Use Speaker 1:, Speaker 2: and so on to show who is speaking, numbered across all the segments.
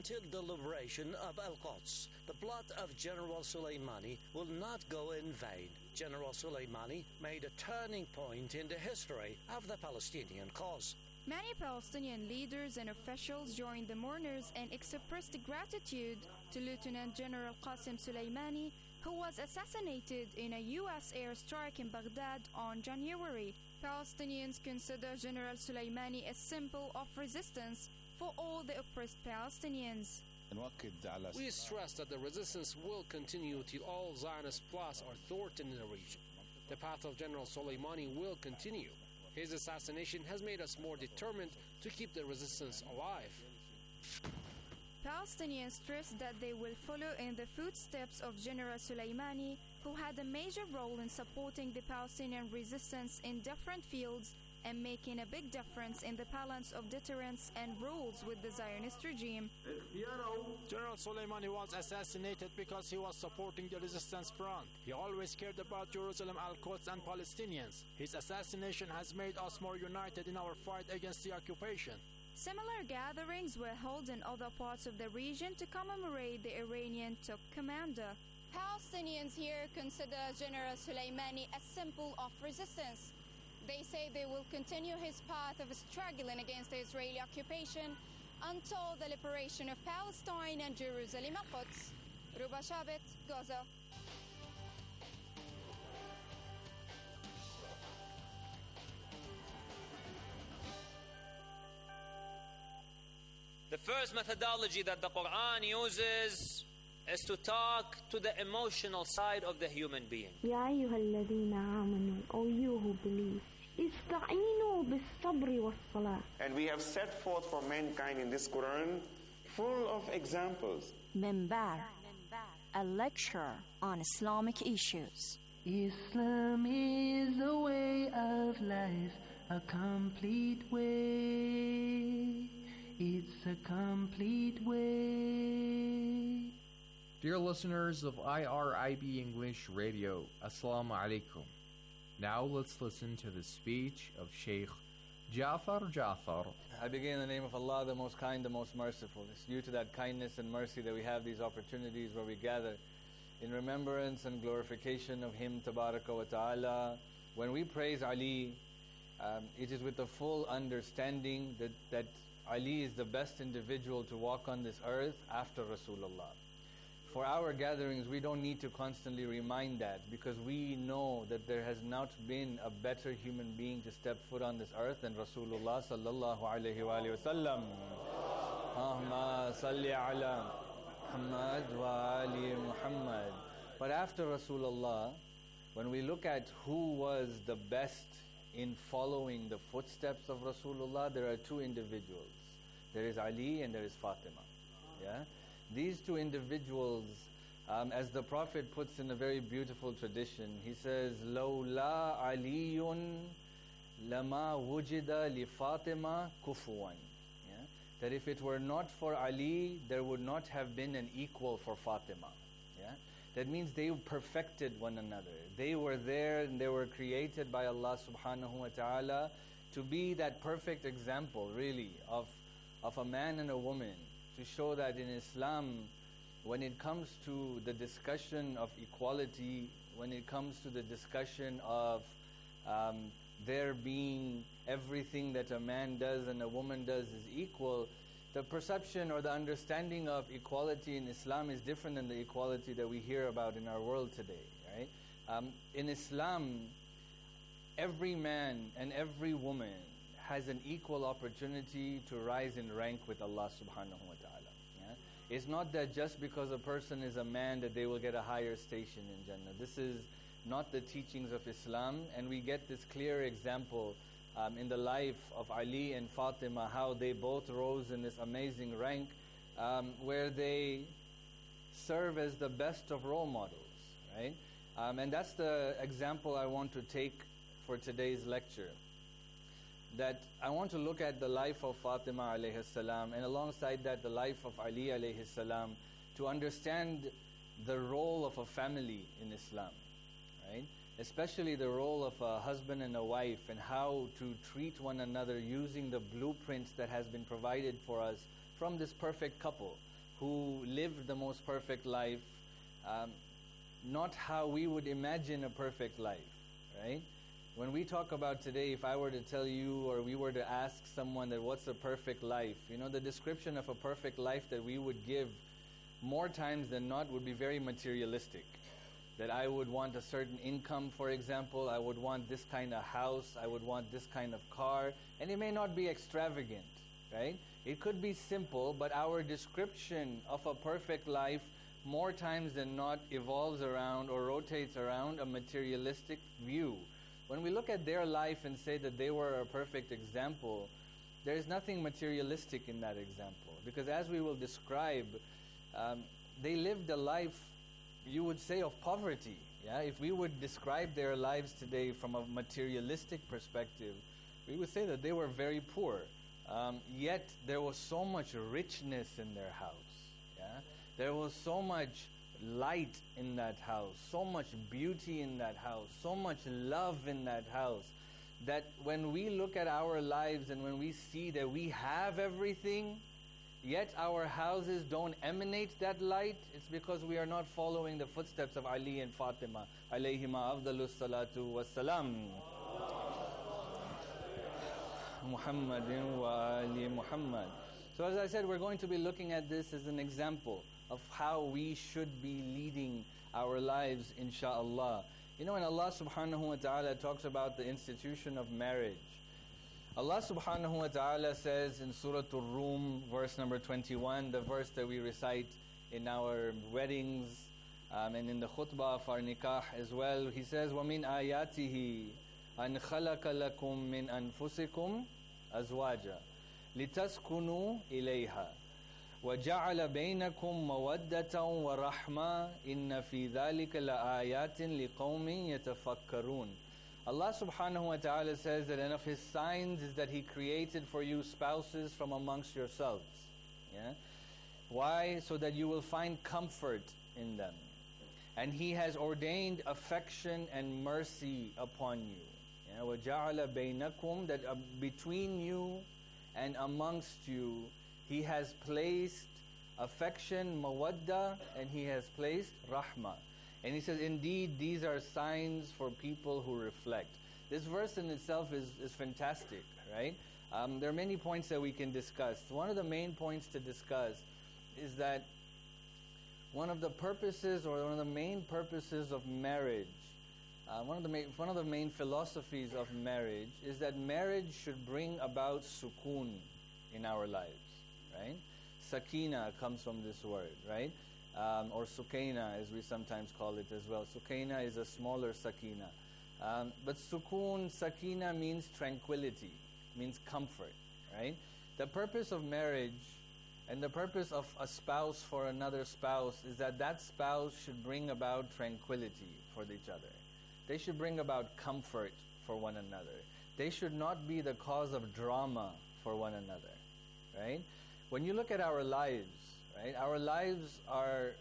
Speaker 1: Until the liberation of Al-Quds, the blood of General Soleimani will not go in vain. General Soleimani made a turning point in the history of the Palestinian cause.
Speaker 2: Many Palestinian leaders and officials joined the mourners and expressed gratitude to Lieutenant General Qasem Soleimani, who was assassinated in a U.S. airstrike in Baghdad on January. Palestinians consider General Soleimani a symbol of resistance for all the oppressed Palestinians.
Speaker 3: We stress that the resistance will continue till all Zionist plots are thwarted in the region. The path of General Soleimani will continue. His assassination has made us more determined to keep the resistance alive.
Speaker 2: Palestinians stress that they will follow in the footsteps of General Soleimani, who had a major role in supporting the Palestinian resistance in different fields and making a big difference in the balance of deterrence and rules with the Zionist regime.
Speaker 4: General Soleimani was assassinated because he was supporting the resistance front. He always cared about Jerusalem, Al-Quds, and Palestinians. His assassination has made us more united in our fight against the occupation.
Speaker 2: Similar gatherings were held in other parts of the region to commemorate the Iranian top commander. Palestinians here consider General Soleimani a symbol of resistance. They say they will continue his path of struggling against the Israeli occupation until the liberation of Palestine and Jerusalem Al-Quds. Ruba Shabit, Gaza.
Speaker 5: The first methodology that the Quran uses is to talk to the emotional side of the human being.
Speaker 6: يا أيها الذين آمنوا, O you who believe, استعينوا بالصبر والصلاة.
Speaker 7: And we have set forth for mankind in this Quran full of examples.
Speaker 8: Minbar, a lecture on Islamic issues.
Speaker 9: Islam is a way of life, a complete way. It's a complete way.
Speaker 10: Dear listeners of IRIB English Radio, Assalamu alaikum. Now let's listen to the speech of Sheikh Jafar.
Speaker 11: I begin in the name of Allah, the most kind, the most merciful. It's due to that kindness and mercy that we have these opportunities where we gather in remembrance and glorification of Him, Tabaraka wa Ta'ala. When we praise Ali, it is with the full understanding that Ali is the best individual to walk on this earth after Rasulullah. For our gatherings, we don't need to constantly remind that, because we know that there has not been a better human being to step foot on this earth than Rasulullah sallallahu alayhi wa sallam. Allahumma salli ala Muhammad wa ali Muhammad. But after Rasulullah, when we look at who was the best in following the footsteps of Rasulullah, there are two individuals. There is Ali and there is Fatima. Yeah? These two individuals, as the Prophet puts in a very beautiful tradition, he says, لَوْلَا عَلِيٌّ لَمَا وُجِدَ لِفَاطِمَةَ كُفُوًا. Yeah? That if it were not for Ali, there would not have been an equal for Fatima. Yeah? That means they perfected one another. They were there and they were created by Allah subhanahu wa ta'ala to be that perfect example, really, of a man and a woman, to show that in Islam, when it comes to the discussion of equality, when it comes to the discussion of there being everything that a man does and a woman does is equal, the perception or the understanding of equality in Islam is different than the equality that we hear about in our world today, right? In Islam, every man and every woman has an equal opportunity to rise in rank with Allah subhanahu wa ta'ala. Yeah? It's not that just because a person is a man that they will get a higher station in Jannah. This is not the teachings of Islam, and we get this clear example in the life of Ali and Fatima, how they both rose in this amazing rank where they serve as the best of role models, right? And that's the example I want to take for today's lecture. That I want to look at the life of Fatima alayhi salam, and alongside that the life of Ali alayhi salam, to understand the role of a family in Islam, right? Especially the role of a husband and a wife, and how to treat one another using the blueprints that has been provided for us from this perfect couple. who lived the most perfect life, not how we would imagine a perfect life, right? When we talk about today, if I were to tell you or we were to ask someone that what's a perfect life, the description of a perfect life that we would give more times than not would be very materialistic. That I would want a certain income, for example, I would want this kind of house, I would want this kind of car, and it may not be extravagant, right? It could be simple, but our description of a perfect life more times than not evolves around or rotates around a materialistic view. When we look at their life and say that they were a perfect example, there is nothing materialistic in that example. Because as we will describe, they lived a life, you would say, of poverty. Yeah? If we would describe their lives today from a materialistic perspective, we would say that they were very poor. Yet there was so much richness in their house. Yeah? There was so much light in that house, so much beauty in that house, so much love in that house, that when we look at our lives and when we see that we have everything, yet our houses don't emanate that light, it's because we are not following the footsteps of Ali and Fatima, alayhima afdalus salatu wassalam. Muhammadin wa ali Muhammad. So as I said, we're going to be looking at this as an example of how we should be leading our lives, insha'Allah. When Allah subhanahu wa ta'ala talks about the institution of marriage, Allah subhanahu wa ta'ala says in Surah Ar-Rum, verse number 21, the verse that we recite in our weddings and in the khutbah of our nikah as well, He says, وَمِنْ آيَاتِهِ أَنْ خَلَقَ لَكُم مِّنْ أَنفُسِكُمْ أَزْوَاجًا لِتَسْكُنُوا إِلَيْهَا وَجَعَلَ بَيْنَكُمْ مَوَدَّةً وَرَحْمَةً إِنَّ فِي ذَلِكَ لَآيَاتٍ لِقَوْمٍ يَتَفَكَّرُونَ. Allah subhanahu wa ta'ala says that one of His signs is that He created for you spouses from amongst yourselves. Yeah? Why? So that you will find comfort in them. And He has ordained affection and mercy upon you. وَجَعَلَ بَيْنَكُمْ, that between you and amongst you, He has placed affection, mawadda, and He has placed rahmah. And He says, indeed, these are signs for people who reflect. This verse in itself is fantastic, right? There are many points that we can discuss. One of the main points to discuss is that one of the purposes or one of the main purposes of marriage, one of the main philosophies of marriage is that marriage should bring about sukoon in our lives, right? Sakina comes from this word, right? Or sukaina, as we sometimes call it as well. Sukaina is a smaller sakina. But sukoon, sakina means tranquility, means comfort, right? The purpose of marriage and the purpose of a spouse for another spouse is that that spouse should bring about tranquility for each other. They should bring about comfort for one another. They should not be the cause of drama for one another, right? When you look at our lives, right, our lives are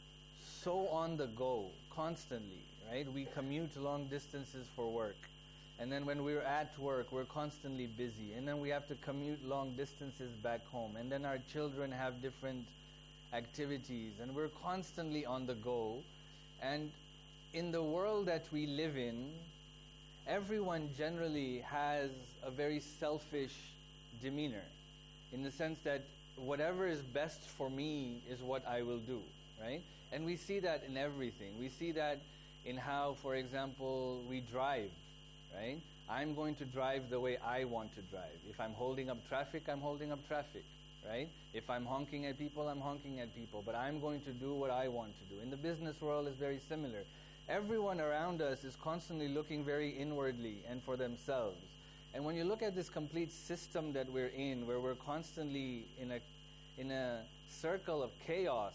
Speaker 11: so on the go, constantly, right? We commute long distances for work. And then when we're at work, we're constantly busy. And then we have to commute long distances back home. And then our children have different activities. And we're constantly on the go. And in the world that we live in, everyone generally has a very selfish demeanor. In the sense that whatever is best for me is what I will do, right? And we see that in everything. We see that in how, for example, we drive, right? I'm going to drive the way I want to drive. If I'm holding up traffic, I'm holding up traffic, right? If I'm honking at people, I'm honking at people. But I'm going to do what I want to do. In the business world, it's very similar. Everyone around us is constantly looking very inwardly and for themselves. And when you look at this complete system that we're in, where we're constantly in a circle of chaos,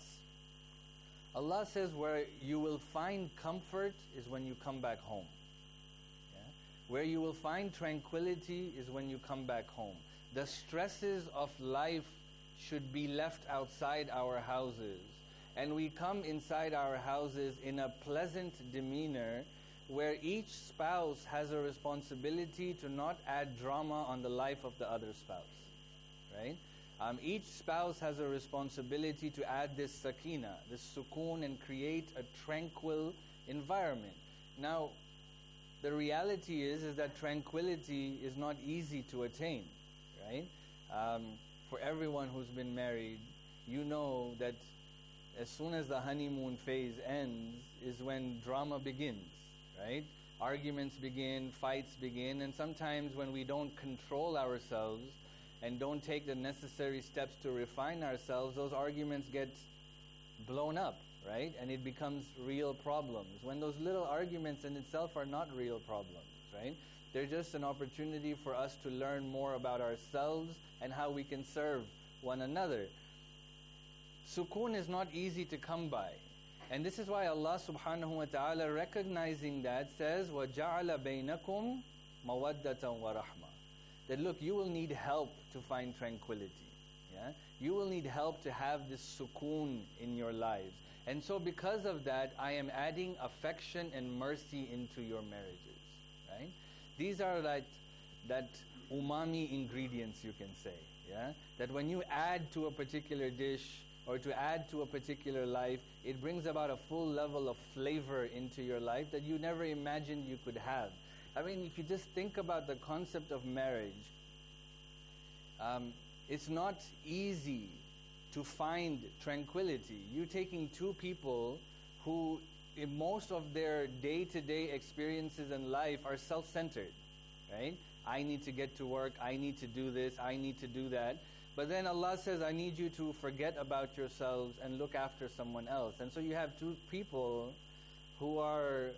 Speaker 11: Allah says where you will find comfort is when you come back home. Yeah? Where you will find tranquility is when you come back home. The stresses of life should be left outside our houses. And we come inside our houses in a pleasant demeanor where each spouse has a responsibility to not add drama on the life of the other spouse, right? Each spouse has a responsibility to add this sakina, this sukoon, and create a tranquil environment. Now, the reality is that tranquility is not easy to attain, right? For everyone who's been married, you know that as soon as the honeymoon phase ends is when drama begins, right? Arguments begin, fights begin, and sometimes when we don't control ourselves and don't take the necessary steps to refine ourselves, those arguments get blown up, right? And it becomes real problems. When those little arguments in itself are not real problems, right? They're just an opportunity for us to learn more about ourselves and how we can serve one another. Sukoon is not easy to come by. And this is why Allah subhanahu wa ta'ala, recognizing that, says, وَجَعَلَ بَيْنَكُمْ مَوَدَّةً وَرَحْمَةً. That look, you will need help to find tranquility. Yeah? You will need help to have this sukoon in your lives. And so because of that, I am adding affection and mercy into your marriages. Right? These are that umami ingredients, you can say. Yeah? That when you add to a particular dish, or to add to a particular life, it brings about a full level of flavor into your life that you never imagined you could have. I mean, if you just think about the concept of marriage, it's not easy to find tranquility. You're taking two people who, in most of their day-to-day experiences in life, are self-centered, right? I need to get to work, I need to do this, I need to do that. But then Allah says, I need you to forget about yourselves and look after someone else. And so you have two people who are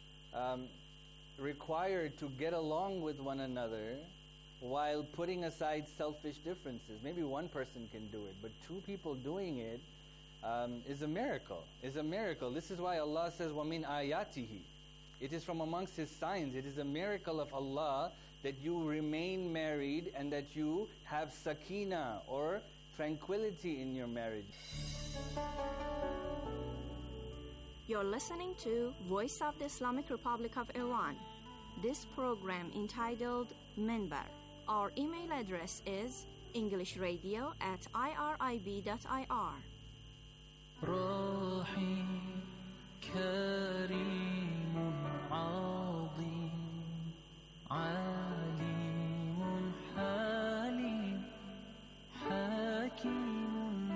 Speaker 11: required to get along with one another while putting aside selfish differences. Maybe one person can do it, but two people doing it is a miracle. Is a miracle. This is why Allah says, وَمِنْ آيَاتِهِ. It is from amongst His signs. It is a miracle of Allah that you remain married and that you have sakina or tranquility in your marriage.
Speaker 8: You're listening to Voice of the Islamic Republic of Iran. This program entitled Minbar. Our email address is englishradio@irib.ir.
Speaker 9: رحيم كريم عظيم عليم حليم حكيم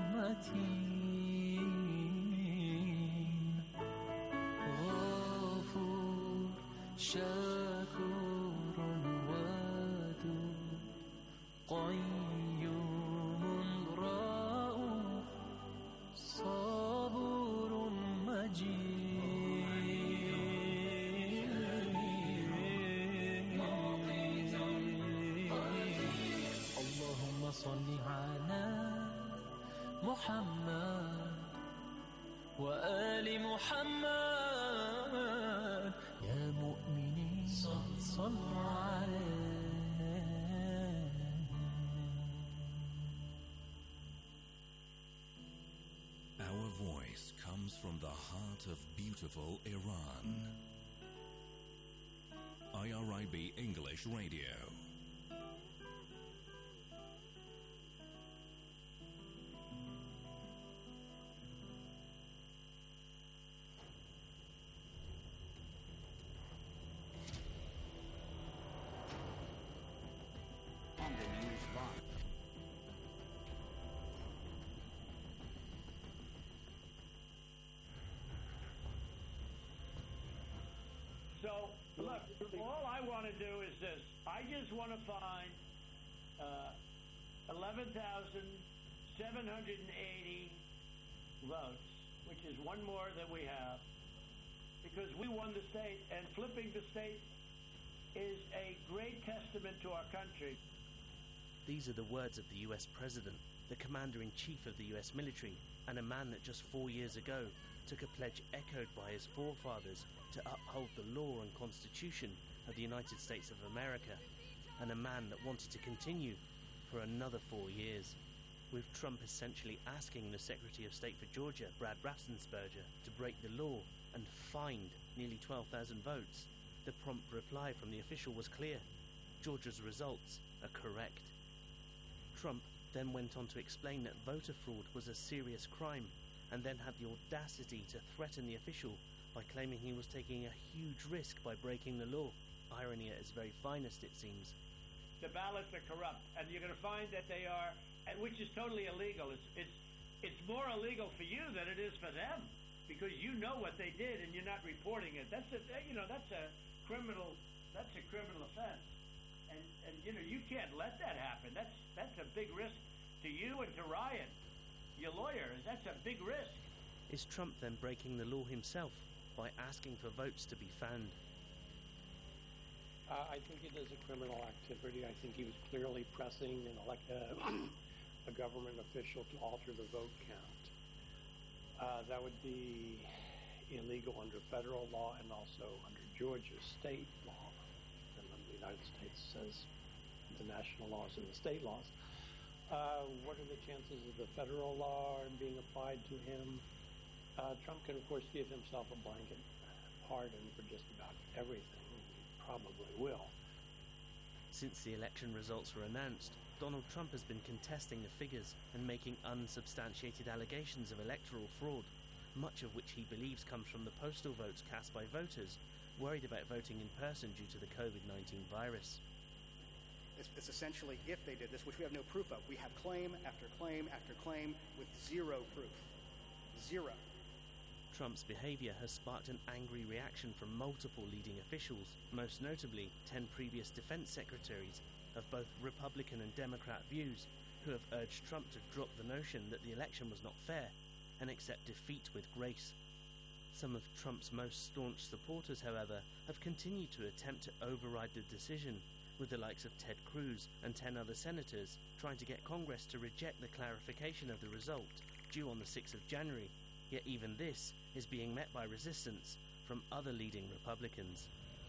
Speaker 9: متين غفور شكور ودود قيوم رؤوف صبور مجيد صل على محمد وآل محمد يا مؤمنين صلوا عليه.
Speaker 12: Our voice comes from the heart of beautiful Iran. IRIB English Radio.
Speaker 13: So, look, all I want to do is this. I just want to find 11,780 votes, which is one more than we have, because we won the state, and flipping the state is a great testament to our country.
Speaker 14: These are the words of the US President, the Commander-in-Chief of the US military, and a man that just 4 years ago took a pledge echoed by his forefathers to uphold the law and Constitution of the United States of America, and a man that wanted to continue for another 4 years, with Trump essentially asking the Secretary of State for Georgia, Brad Raffensperger, to break the law and find nearly 12,000 votes. The prompt reply from the official was clear. Georgia's results are correct. Trump then went on to explain that voter fraud was a serious crime, and then had the audacity to threaten the official by claiming he was taking a huge risk by breaking the law. Irony at its very finest, it seems.
Speaker 13: The ballots are corrupt, and you're going to find that they are, and which is totally illegal. It's more illegal for you than it is for them, because you know what they did and you're not reporting it. That's a criminal offense, and you can't let that happen. That's a big risk to you and to Ryan, your lawyer. That's a big risk.
Speaker 14: Is Trump then breaking the law himself by asking for votes to be found?
Speaker 15: I think it is a criminal activity. I think he was clearly pressing a government official to alter the vote count. That would be illegal under federal law and also under Georgia state law. And then the United States says the national laws and the state laws. What are the chances of the federal law being applied to him? Trump can, of course, give himself a blanket pardon for just about everything. He probably will.
Speaker 14: Since the election results were announced, Donald Trump has been contesting the figures and making unsubstantiated allegations of electoral fraud, much of which he believes comes from the postal votes cast by voters worried about voting in person due to the COVID-19 virus.
Speaker 16: It's essentially, if they did this, which we have no proof of, we have claim after claim after claim with zero proof. Zero.
Speaker 14: Trump's behavior has sparked an angry reaction from multiple leading officials, most notably 10 previous defense secretaries of both Republican and Democrat views, who have urged Trump to drop the notion that the election was not fair and accept defeat with grace. Some of Trump's most staunch supporters, however, have continued to attempt to override the decision, with the likes of Ted Cruz and 10 other senators trying to get Congress to reject the clarification of the result due on the 6th of January. Yet even this is being met by resistance from other leading Republicans.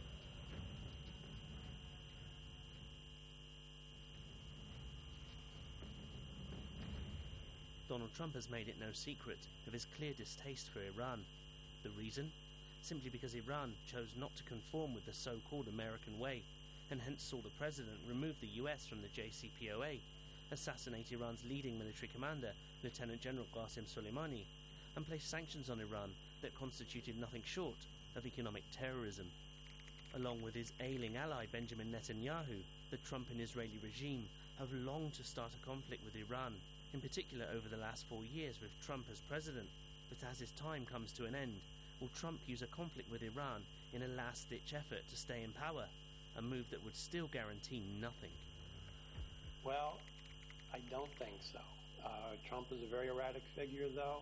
Speaker 14: Donald Trump has made it no secret of his clear distaste for Iran. The reason? Simply because Iran chose not to conform with the so-called American way, and hence saw the president remove the US from the JCPOA, assassinate Iran's leading military commander, Lieutenant General Qasem Soleimani, and place sanctions on Iran that constituted nothing short of economic terrorism. Along with his ailing ally Benjamin Netanyahu, the Trump and Israeli regime have longed to start a conflict with Iran, in particular over the last 4 years with Trump as president. But as his time comes to an end, will Trump use a conflict with Iran in a last-ditch effort to stay in power, a move that would still guarantee nothing?
Speaker 15: Well, I don't think so. Trump is a very erratic figure, though.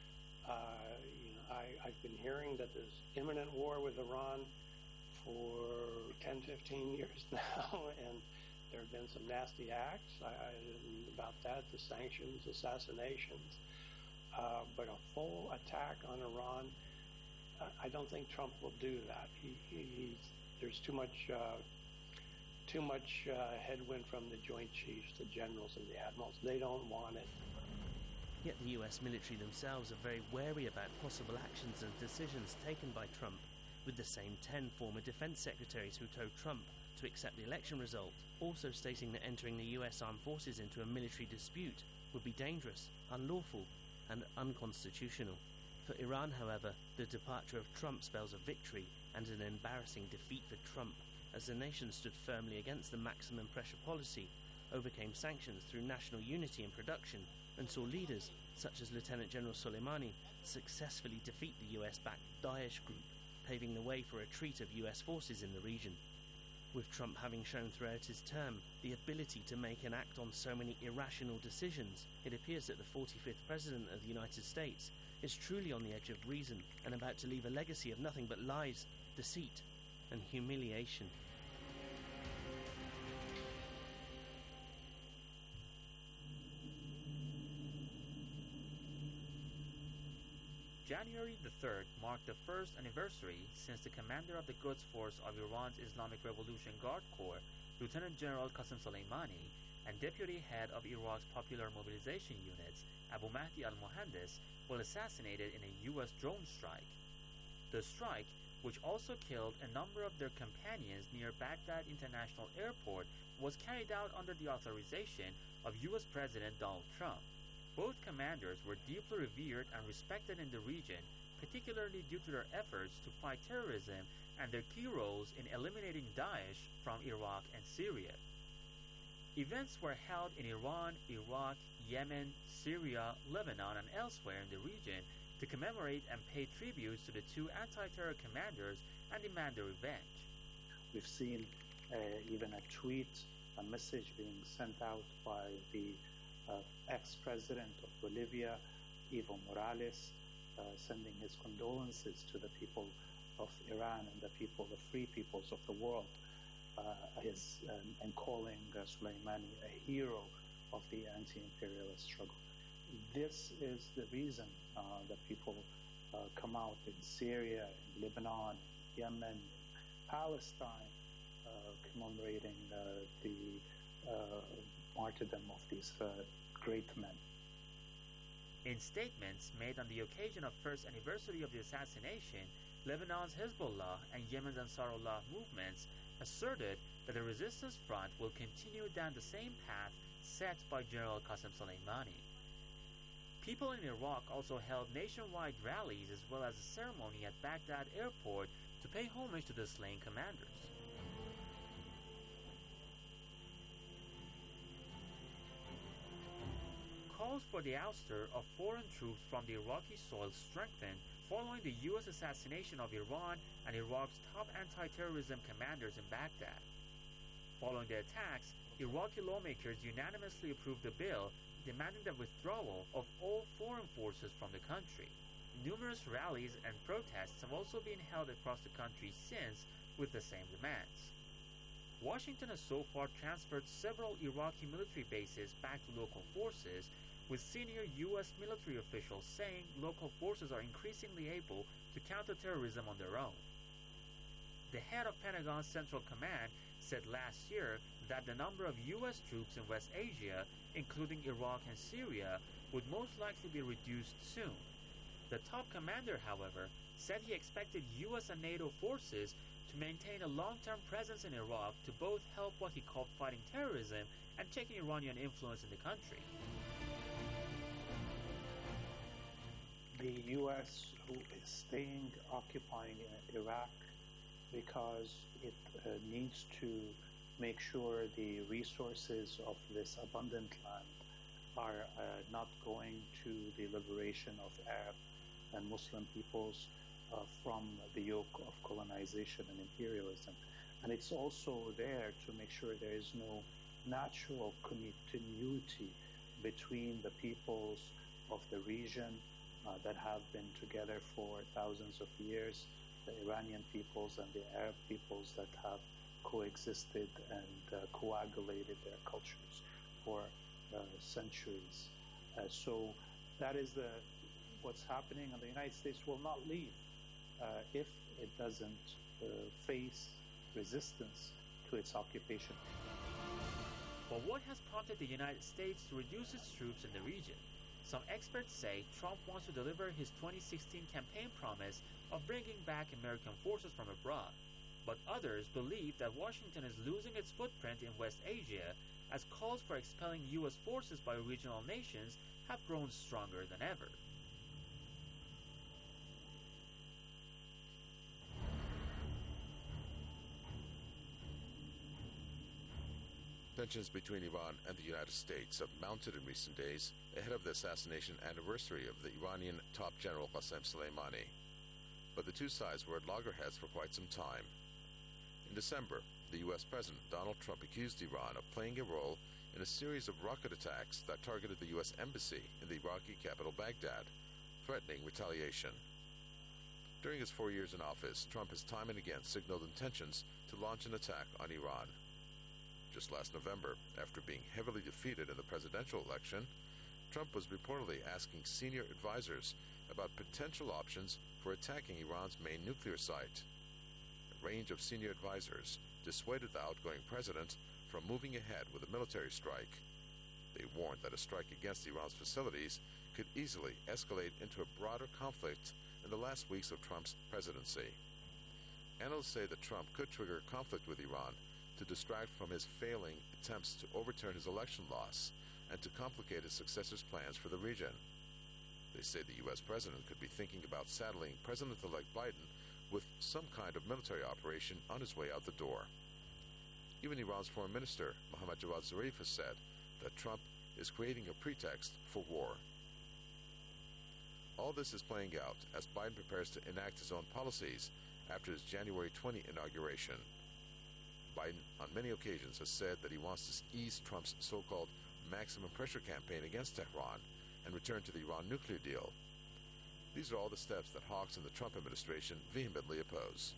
Speaker 15: I've been hearing that there's imminent war with Iran for 10, 15 years now, and there have been some nasty acts about that, the sanctions, assassinations, but a full attack on Iran, I don't think Trump will do that. There's too much headwind from the Joint Chiefs, the generals and the admirals. They don't want it.
Speaker 14: Yet the US military themselves are very wary about possible actions and decisions taken by Trump, with the same 10 former defense secretaries who told Trump to accept the election result, also stating that entering the US armed forces into a military dispute would be dangerous, unlawful, and unconstitutional. For Iran, however, the departure of Trump spells a victory and an embarrassing defeat for Trump, as the nation stood firmly against the maximum pressure policy, overcame sanctions through national unity and production, and saw leaders such as Lieutenant General Soleimani successfully defeat the US-backed Daesh group, paving the way for a retreat of US forces in the region. With Trump having shown throughout his term the ability to make and act on so many irrational decisions, it appears that the 45th President of the United States is truly on the edge of reason and about to leave a legacy of nothing but lies, deceit, and humiliation.
Speaker 17: January the 3rd marked the first anniversary since the commander of the Quds Force of Iran's Islamic Revolution Guard Corps, Lieutenant General Qasem Soleimani, and deputy head of Iraq's Popular Mobilization Units, Abu Mahdi al-Mohandes, were assassinated in a U.S. drone strike. The strike, which also killed a number of their companions near Baghdad International Airport, was carried out under the authorization of U.S. President Donald Trump. Both commanders were deeply revered and respected in the region, particularly due to their efforts to fight terrorism and their key roles in eliminating Daesh from Iraq and Syria. Events were held in Iran, Iraq, Yemen, Syria, Lebanon, and elsewhere in the region to commemorate and pay tributes to the two anti-terror commanders and demand their revenge.
Speaker 18: We've seen even a tweet, a message being sent out by the ex-president of Bolivia, Evo Morales, sending his condolences to the people of Iran and the free peoples of the world, and calling Soleimani a hero of the anti-imperialist struggle. This is the reason that people come out in Syria, in Lebanon, in Yemen, in Palestine, commemorating the martyrdom of these great men.
Speaker 17: In statements made on the occasion of first anniversary of the assassination, Lebanon's Hezbollah and Yemen's Ansarullah movements asserted that the resistance front will continue down the same path set by General Qasem Soleimani. People in Iraq also held nationwide rallies as well as a ceremony at Baghdad airport to pay homage to the slain commanders. Calls for the ouster of foreign troops from the Iraqi soil strengthened following the U.S. assassination of Iran and Iraq's top anti-terrorism commanders in Baghdad. Following the attacks, Iraqi lawmakers unanimously approved a bill demanding the withdrawal of all foreign forces from the country. Numerous rallies and protests have also been held across the country since with the same demands. Washington has so far transferred several Iraqi military bases back to local forces, with senior U.S. military officials saying local forces are increasingly able to counter terrorism on their own. The head of Pentagon's Central Command said last year that the number of U.S. troops in West Asia, including Iraq and Syria, would most likely be reduced soon. The top commander, however, said he expected U.S. and NATO forces to maintain a long-term presence in Iraq to both help what he called fighting terrorism and checking Iranian influence in the country.
Speaker 18: The U.S. who is staying occupying Iraq because it needs to make sure the resources of this abundant land are not going to the liberation of Arab and Muslim peoples from the yoke of colonization and imperialism. And it's also there to make sure there is no natural continuity between the peoples of the region that have been together for thousands of years, the Iranian peoples and the Arab peoples that have coexisted and coagulated their cultures for centuries. So that is what's happening, and the United States will not leave if it doesn't face resistance to its occupation.
Speaker 17: But what has prompted the United States to reduce its troops in the region? Some experts say Trump wants to deliver his 2016 campaign promise of bringing back American forces from abroad. But others believe that Washington is losing its footprint in West Asia as calls for expelling U.S. forces by regional nations have grown stronger than ever.
Speaker 19: Tensions between Iran and the United States have mounted in recent days ahead of the assassination anniversary of the Iranian top general Qasem Soleimani. But the two sides were at loggerheads for quite some time. In December, the U.S. President Donald Trump accused Iran of playing a role in a series of rocket attacks that targeted the U.S. Embassy in the Iraqi capital Baghdad, threatening retaliation. During his 4 years in office, Trump has time and again signaled intentions to launch an attack on Iran. Just last November, after being heavily defeated in the presidential election, Trump was reportedly asking senior advisors about potential options for attacking Iran's main nuclear site. A range of senior advisors dissuaded the outgoing president from moving ahead with a military strike. They warned that a strike against Iran's facilities could easily escalate into a broader conflict in the last weeks of Trump's presidency. Analysts say that Trump could trigger a conflict with Iran to distract from his failing attempts to overturn his election loss and to complicate his successor's plans for the region. They say the U.S. president could be thinking about saddling President-elect Biden with some kind of military operation on his way out the door. Even Iran's foreign minister, Mohammad Javad Zarif, has said that Trump is creating a pretext for war. All this is playing out as Biden prepares to enact his own policies after his January 20 inauguration. Biden, on many occasions, has said that he wants to ease Trump's so-called maximum pressure campaign against Tehran and return to the Iran nuclear deal. These are all the steps that hawks in the Trump administration vehemently oppose.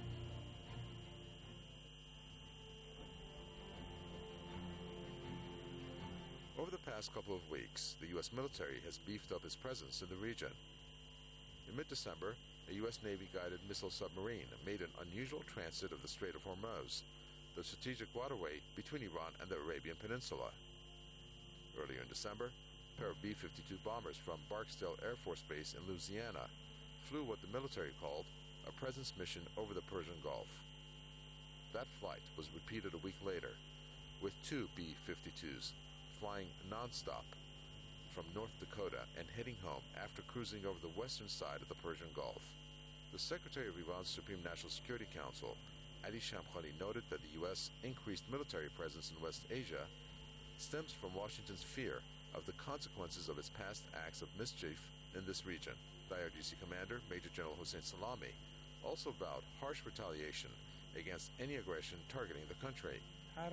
Speaker 19: Over the past couple of weeks, the U.S. military has beefed up its presence in the region. In mid-December, a U.S. Navy-guided missile submarine made an unusual transit of the Strait of Hormuz, the strategic waterway between Iran and the Arabian Peninsula. Earlier in December, a pair of B-52 bombers from Barksdale Air Force Base in Louisiana flew what the military called a presence mission over the Persian Gulf. That flight was repeated a week later, with two B-52s flying non-stop from North Dakota and heading home after cruising over the western side of the Persian Gulf. The Secretary of Iran's Supreme National Security Council, Ali Shamkhani, noted that the U.S. increased military presence in West Asia stems from Washington's fear of the consequences of its past acts of mischief in this region. The IRGC commander, Major General Hossein Salami, also vowed harsh retaliation against any aggression targeting the country.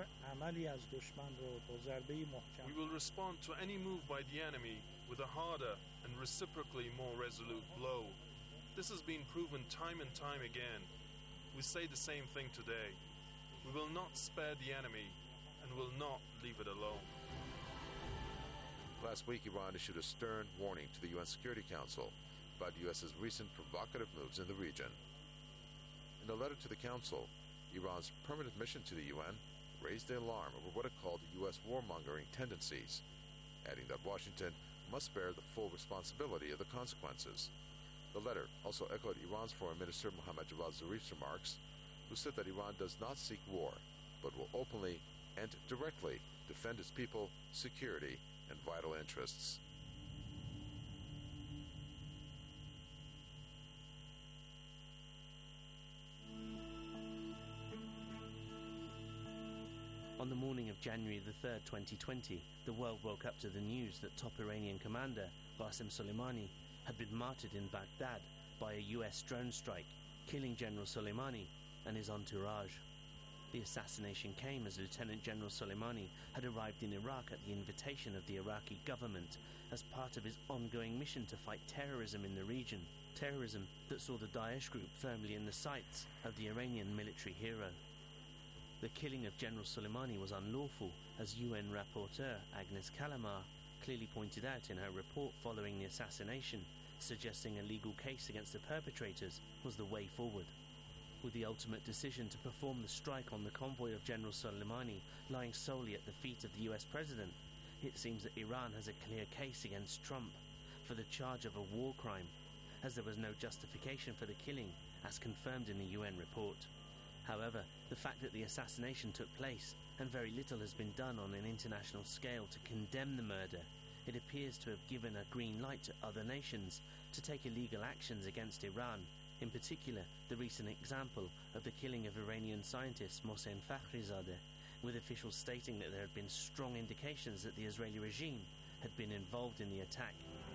Speaker 20: We will respond to any move by the enemy with a harder and reciprocally more resolute blow. This has been proven time and time again. We say the same thing today. We will not spare the enemy and will not leave it alone.
Speaker 19: Last week, Iran issued a stern warning to the UN Security Council about U.S.'s recent provocative moves in the region. In a letter to the Council, Iran's permanent mission to the UN raised the alarm over what it called U.S. warmongering tendencies, adding that Washington must bear the full responsibility of the consequences. The letter also echoed Iran's Foreign Minister Mohammad Javad Zarif's remarks, who said that Iran does not seek war, but will openly and directly defend its people, security, and vital interests.
Speaker 14: On the morning of January the 3rd, 2020, the world woke up to the news that top Iranian commander Qasem Soleimani had been martyred in Baghdad by a US drone strike, killing General Soleimani and his entourage. The assassination came as Lieutenant General Soleimani had arrived in Iraq at the invitation of the Iraqi government as part of his ongoing mission to fight terrorism in the region, terrorism that saw the Daesh group firmly in the sights of the Iranian military hero. The killing of General Soleimani was unlawful, as UN rapporteur Agnes Kalamar clearly pointed out in her report following the assassination, suggesting a legal case against the perpetrators was the way forward. With the ultimate decision to perform the strike on the convoy of General Soleimani lying solely at the feet of the US President, it seems that Iran has a clear case against Trump for the charge of a war crime, as there was no justification for the killing, as confirmed in the UN report. However, the fact that the assassination took place and very little has been done on an international scale to condemn the murder, it appears to have given a green light to other nations to take illegal actions against Iran, in particular the recent example of the killing of Iranian scientist Mohsen Fakhrizadeh, with officials stating that there had been strong indications that the Israeli regime had been involved in the attack.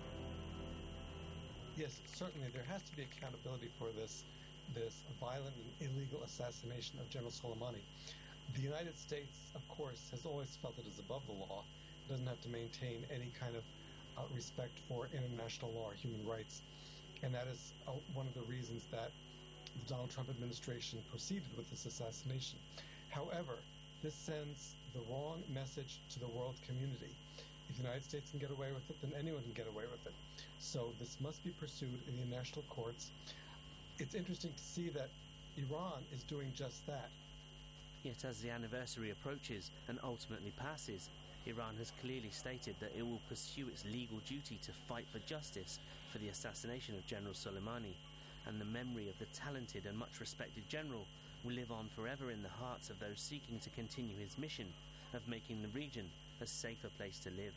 Speaker 21: Yes, certainly there has to be accountability for this violent and illegal assassination of General Soleimani. The United States, of course, has always felt it is above the law. It doesn't have to maintain any kind of respect for international law or human rights. And that is one of the reasons that the Donald Trump administration proceeded with this assassination. However, this sends the wrong message to the world community. If the United States can get away with it, then anyone can get away with it. So this must be pursued in the international courts. It's interesting to see that Iran is doing just that.
Speaker 14: Yet as the anniversary approaches and ultimately passes, Iran has clearly stated that it will pursue its legal duty to fight for justice for the assassination of General Soleimani, and the memory of the talented and much respected general will live on forever in the hearts of those seeking to continue his mission of making the region a safer place to live.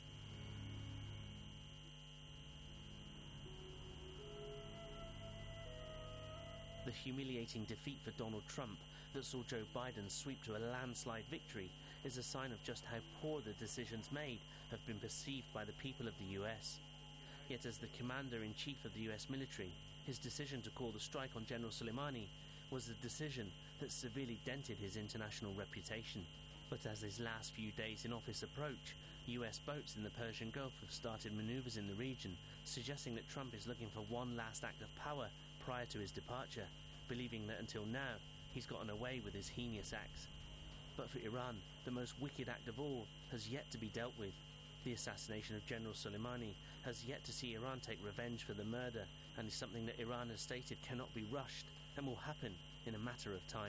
Speaker 14: The humiliating defeat for Donald Trump that saw Joe Biden sweep to a landslide victory is a sign of just how poor the decisions made have been perceived by the people of the US. Yet as the commander-in-chief of the US military, his decision to call the strike on General Soleimani was a decision that severely dented his international reputation. But as his last few days in office approach, US boats in the Persian Gulf have started maneuvers in the region, suggesting that Trump is looking for one last act of power prior to his departure, believing that until now he's gotten away with his heinous acts. But for Iran, the most wicked act of all has yet to be dealt with. The assassination of General Soleimani has yet to see Iran take revenge for the murder, and is something that Iran has stated cannot be rushed and will happen in a matter of time.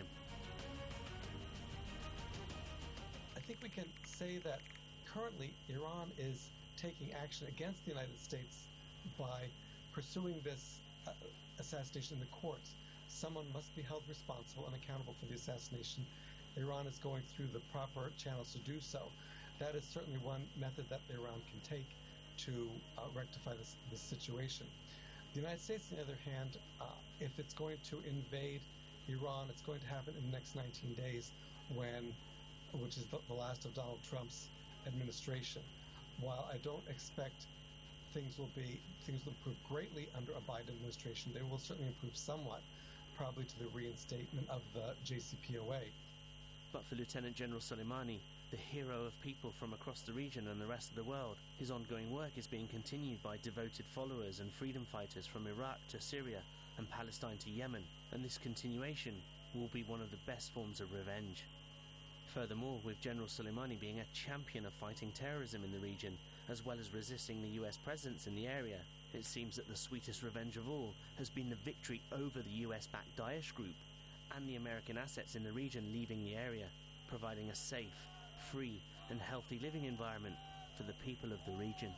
Speaker 21: I think we can say that currently Iran is taking action against the United States by pursuing this assassination in the courts. Someone must be held responsible and accountable for the assassination. Iran is going through the proper channels to do so. That is certainly one method that Iran can take to rectify this situation. The United States, on the other hand, if it's going to invade Iran, it's going to happen in the next 19 days, which is the last of Donald Trump's administration. While I don't expect things will improve greatly under a Biden administration, they will certainly improve somewhat, probably to the reinstatement of the JCPOA.
Speaker 14: But for Lieutenant General Soleimani, the hero of people from across the region and the rest of the world, his ongoing work is being continued by devoted followers and freedom fighters from Iraq to Syria and Palestine to Yemen, and this continuation will be one of the best forms of revenge. Furthermore, with General Soleimani being a champion of fighting terrorism in the region, as well as resisting the US presence in the area, it seems that the sweetest revenge of all has been the victory over the US-backed Daesh group and the American assets in the region leaving the area, providing a safe, free and healthy living environment for the people of the region.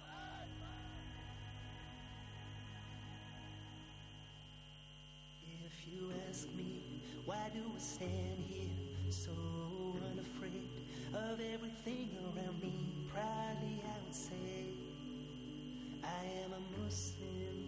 Speaker 9: If you ask me, why do I stand here so unafraid of everything around me? Proudly I would say I am a Muslim.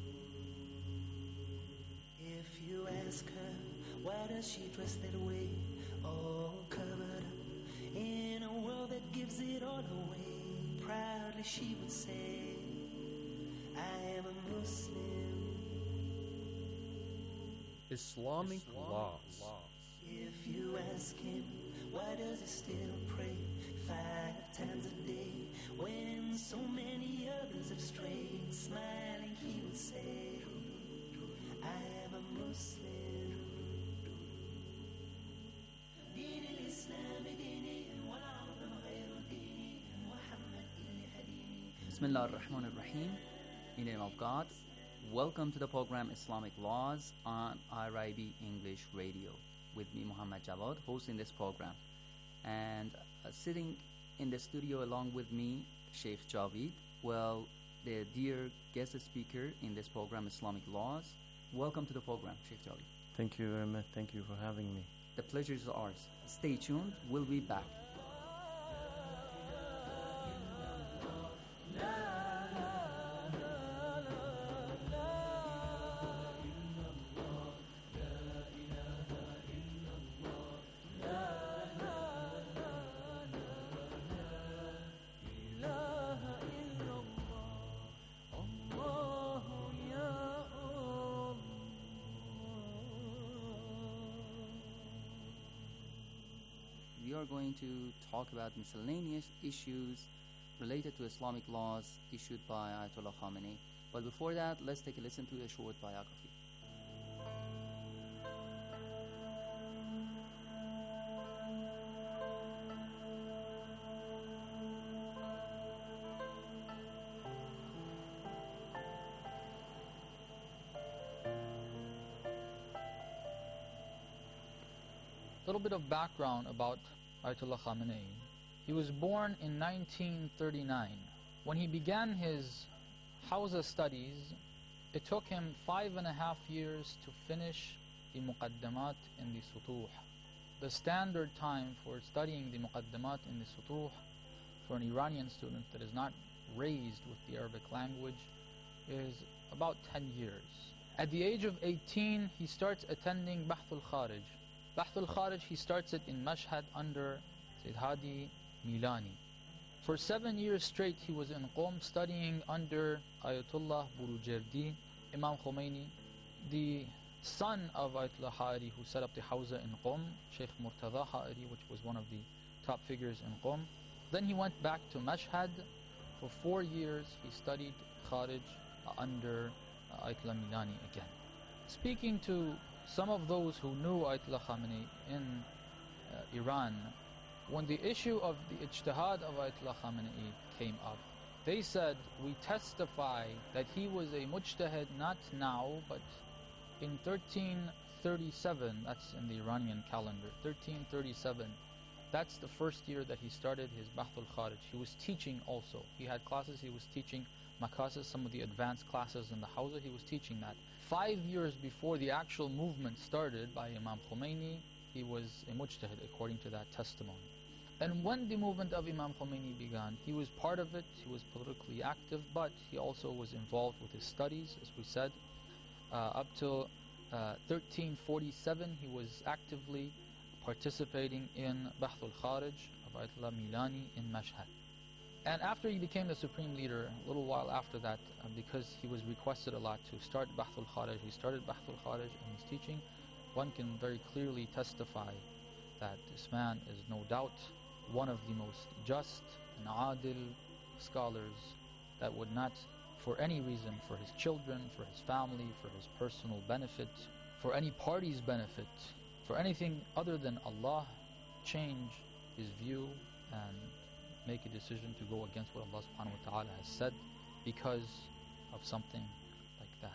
Speaker 9: If you ask her, why does she dress that way, all covered up in a world that gives it all away? Proudly she would say I am a Muslim.
Speaker 10: Islamic laws.
Speaker 9: If you ask him, why does he still pray 5 times a day when so many others have strayed? Smiling he would say, I am a Muslim.
Speaker 1: Bismillah ar-Rahman ar-Rahim. In the name of God, welcome to the program Islamic Laws on IRIB English Radio with me, Muhammad Jalad, hosting this program. And sitting in the studio along with me, Sheikh Javid, well, the dear guest speaker in this program, Islamic Laws. Welcome to the program, Sheikh Javid.
Speaker 22: Thank you very much. Thank you for having me.
Speaker 1: The pleasure is ours. Stay tuned. We'll be back. We are going to talk about miscellaneous issues related to Islamic laws issued by Ayatollah Khamenei. But before that, let's take a listen to a short biography.
Speaker 23: A little bit of background about Ayatollah Khamenei. He was born in 1939. When he began his Hawza studies, it took him 5.5 years to finish the Muqaddamat in the Sutuh. The standard time for studying the Muqaddamat in the Sutuh for an Iranian student that is not raised with the Arabic language is about 10 years. At the age of 18, he starts attending Bahth al-Kharij. Bahth al-Kharij, he starts it in Mashhad under Sayyid Hadi Milani. For 7 years straight, he was in Qom studying under Ayatollah Burujerdi, Imam Khomeini, the son of Ayatollah Ha'iri, who set up the Hawza in Qom, Sheikh Murtaza Ha'iri, which was one of the top figures in Qom. Then he went back to Mashhad. For 4 years, he studied Kharij under Ayatollah Milani again. Speaking to some of those who knew Ayatollah Khamenei in Iran, when the issue of the ijtihad of Ayatollah Khamenei came up, they said, we testify that he was a mujtahid not now, but in 1337, that's in the Iranian calendar, 1337, that's the first year that he started his Bahth al-Kharij. He was teaching also. He had classes, he was teaching Makasis, some of the advanced classes in the Hawza, he was teaching that. 5 years before the actual movement started by Imam Khomeini, he was a mujtahid according to that testimony. And when the movement of Imam Khomeini began, he was part of it, he was politically active, but he also was involved with his studies, as we said. Up till 1347, he was actively participating in Bahth al-Kharij of Ayatollah Milani in Mashhad. And after he became the supreme leader, a little while after that, because he was requested a lot to start Bahth al-Kharij, he started Bahth al-Kharij in his teaching. One can very clearly testify that this man is no doubt one of the most just and adil scholars that would not, for any reason, for his children, for his family, for his personal benefit, for any party's benefit, for anything other than Allah, change his view and make a decision to go against what Allah subhanahu wa ta'ala has said because of something like that.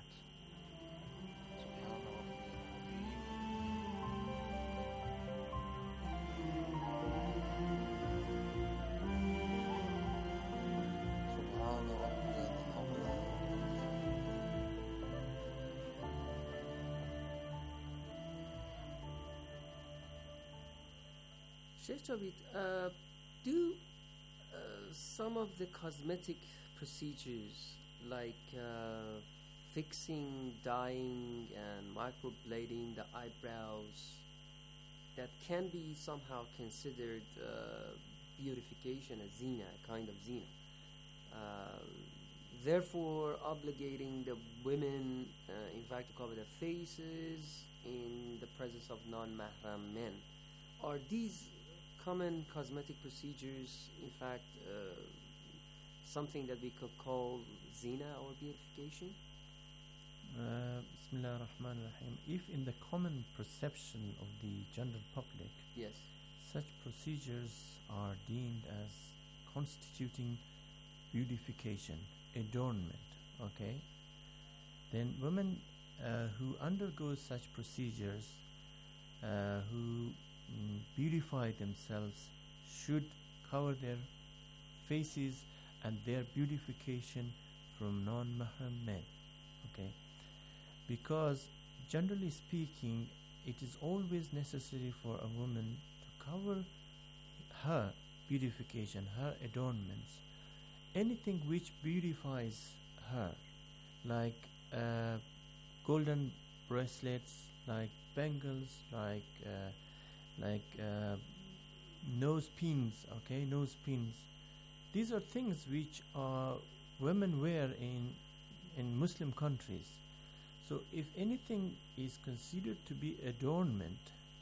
Speaker 2: Sheikh Javed, do some of the cosmetic procedures like fixing, dyeing and microblading the eyebrows, that can be somehow considered beautification, a zina, a kind of zina, therefore obligating the women in fact to cover their faces in the presence of non-mahram men? Are these common cosmetic procedures in fact something that we could call zina or beautification?
Speaker 3: Bismillah ar-Rahman ar-Rahim. If in the common perception of the general public,
Speaker 2: yes,
Speaker 3: such procedures are deemed as constituting beautification, adornment, okay, then women who undergo such procedures, who beautify themselves, should cover their faces and their beautification from non-mahram men, okay, because generally speaking it is always necessary for a woman to cover her beautification, her adornments, anything which beautifies her, like golden bracelets, like bangles, like nose pins, okay, nose pins. These are things which women wear in Muslim countries. So if anything is considered to be adornment,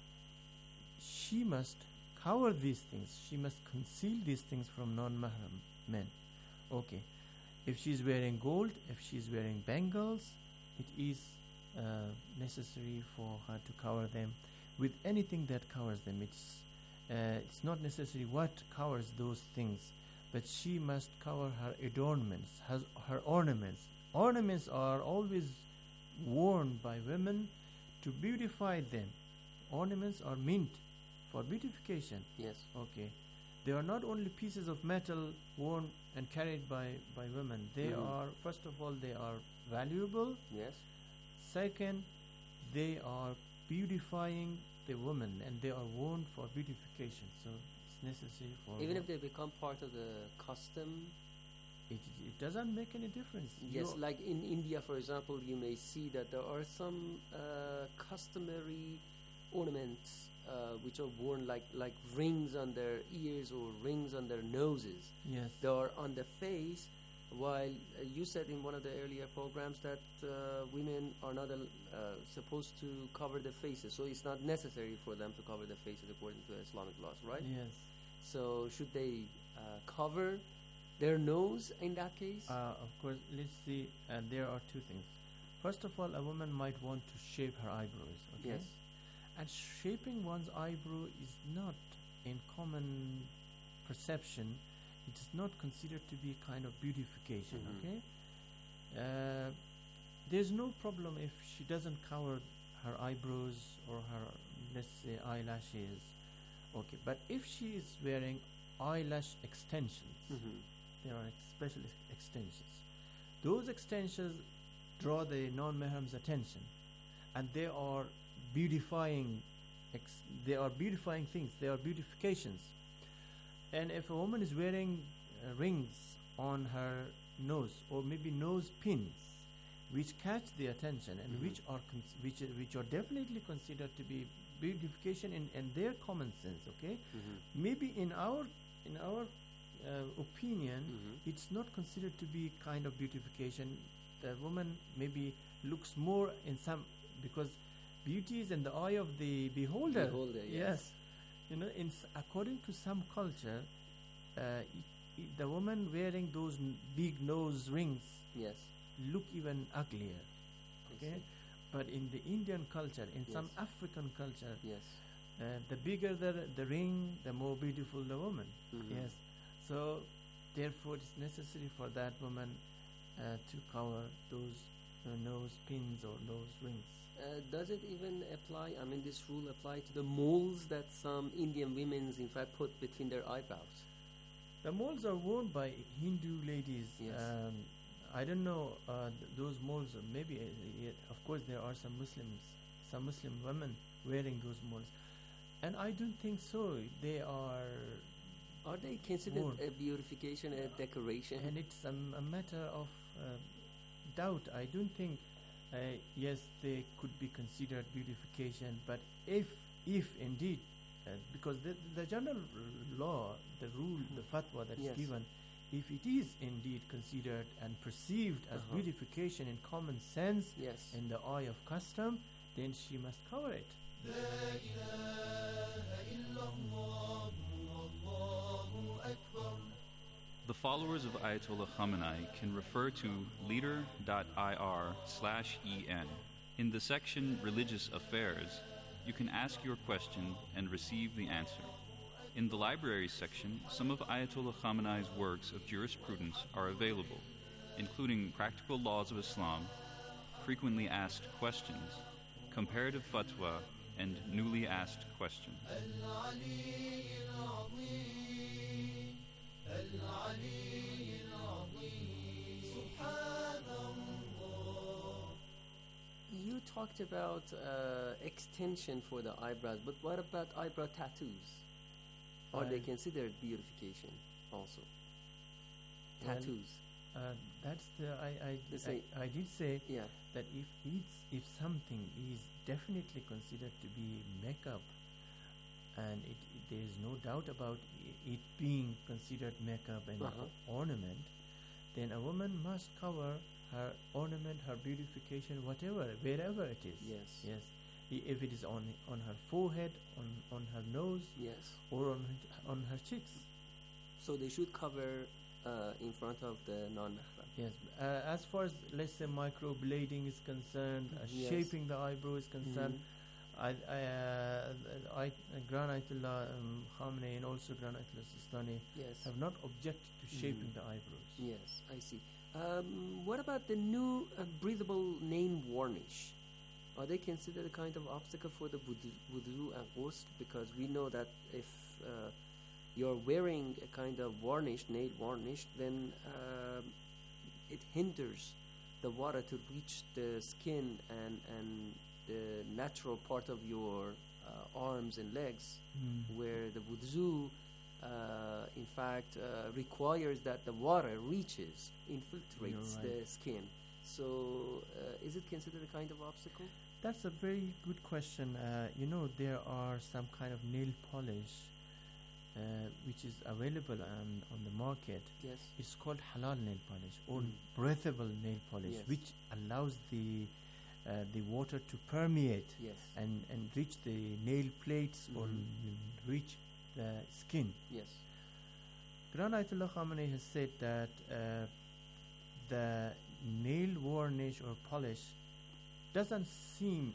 Speaker 3: she must cover these things. She must conceal these things from non-mahram men. Okay. If she is wearing gold, if she is wearing bangles, it is necessary for her to cover them with anything that covers them. It's not necessary what covers those things, but she must cover her adornments, her ornaments. Ornaments are always worn by women to beautify them. Ornaments are meant for beautification.
Speaker 2: Yes.
Speaker 3: Okay. They are not only pieces of metal worn and carried by women. They are, first of all, they are valuable.
Speaker 2: Yes.
Speaker 3: Second, they are beautifying the woman, and they are worn for beautification. So it's necessary for.
Speaker 2: Even if they become part of the custom.
Speaker 3: It doesn't make any difference.
Speaker 2: Yes, like in India, for example, you may see that there are some customary ornaments which are worn like rings on their ears or rings on their noses.
Speaker 3: Yes.
Speaker 2: They are on the face, while you said in one of the earlier programs that women are not supposed to cover their faces, so it's not necessary for them to cover their faces according to Islamic laws, right?
Speaker 3: Yes.
Speaker 2: So should they cover their nose in that case?
Speaker 3: Of course, let's see. There are two things. First of all, a woman might want to shape her eyebrows. Okay?
Speaker 2: Yes.
Speaker 3: And shaping one's eyebrow is not, in common perception, it is not considered to be kind of beautification. Okay. There's no problem if she doesn't cover her eyebrows or her, let's say, eyelashes. Okay. But if she is wearing eyelash extensions, there are special extensions. Those extensions draw the non-mahram's attention, and they are beautifying. They are beautifying things. They are beautifications. And if a woman is wearing rings on her nose, or maybe nose pins, which catch the attention and which are definitely considered to be beautification in their common sense. Okay, maybe in our opinion, it's not considered to be kind of beautification. The woman maybe looks more in some, because beauty is in the eye of the beholder. Yes. You know, according to some culture, the woman wearing those big nose rings look even uglier. Okay, but in the Indian culture, in some African culture, the bigger the ring, the more beautiful the woman. Yes. So, therefore, it's necessary for that woman to cover those nose pins or nose rings.
Speaker 2: Does it even apply? I mean, this rule apply to the moles that some Indian women, in fact, put between their eyebrows?
Speaker 3: The moles are worn by Hindu ladies.
Speaker 2: Yes.
Speaker 3: I don't know those moles. Maybe, of course, there are some Muslim women wearing those moles, and I don't think so. They are.
Speaker 2: Are they considered a beautification, a decoration?
Speaker 3: And it's a matter of doubt. I don't think. Yes, they could be considered beautification, but if indeed, because the general law, the rule, the fatwa that is given, if it is indeed considered and perceived as beautification in common sense, in the eye of custom, then she must cover it.
Speaker 4: The followers of Ayatollah Khamenei can refer to leader.ir/en. In the section Religious Affairs, you can ask your question and receive the answer. In the library section, some of Ayatollah Khamenei's works of jurisprudence are available, including Practical Laws of Islam, Frequently Asked Questions, Comparative Fatwa, and Newly Asked Questions.
Speaker 2: You talked about extension for the eyebrows, but what about eyebrow tattoos? Are they considered beautification also? Tattoos.
Speaker 3: That's I did say that if something is definitely considered to be makeup, and there is no doubt about it being considered makeup and ornament, then a woman must cover her ornament, her beautification, wherever it is. Yes. If it is on her forehead, on her nose, or on her cheeks.
Speaker 2: So they should cover in front of the non-mahram.
Speaker 3: Yes. As far as, let's say, microblading is concerned, shaping the eyebrow is concerned, Grand Ayatollah Khamenei and also Grand Ayatollah Sistani have not objected to shaping the eyebrows.
Speaker 2: Yes, I see. What about the new breathable nail varnish? Are they considered a kind of obstacle for the wudu and ghusl? Because we know that if you're wearing a kind of varnish, nail varnish, then it hinders the water to reach the skin and the natural part of your arms and legs, where the wudu in fact, requires that the water reaches, infiltrates
Speaker 3: You're right.
Speaker 2: the skin. So, is it considered a kind of obstacle?
Speaker 3: That's a very good question. There are some kind of nail polish which is available on the market.
Speaker 2: Yes.
Speaker 3: It's called halal nail polish or
Speaker 2: Mm.
Speaker 3: breathable nail polish,
Speaker 2: Yes.
Speaker 3: which allows the water to permeate
Speaker 2: Yes.
Speaker 3: and reach the nail plates or reach the skin.
Speaker 2: Yes.
Speaker 3: Grand Ayatollah Khamenei has said that the nail varnish or polish doesn't seem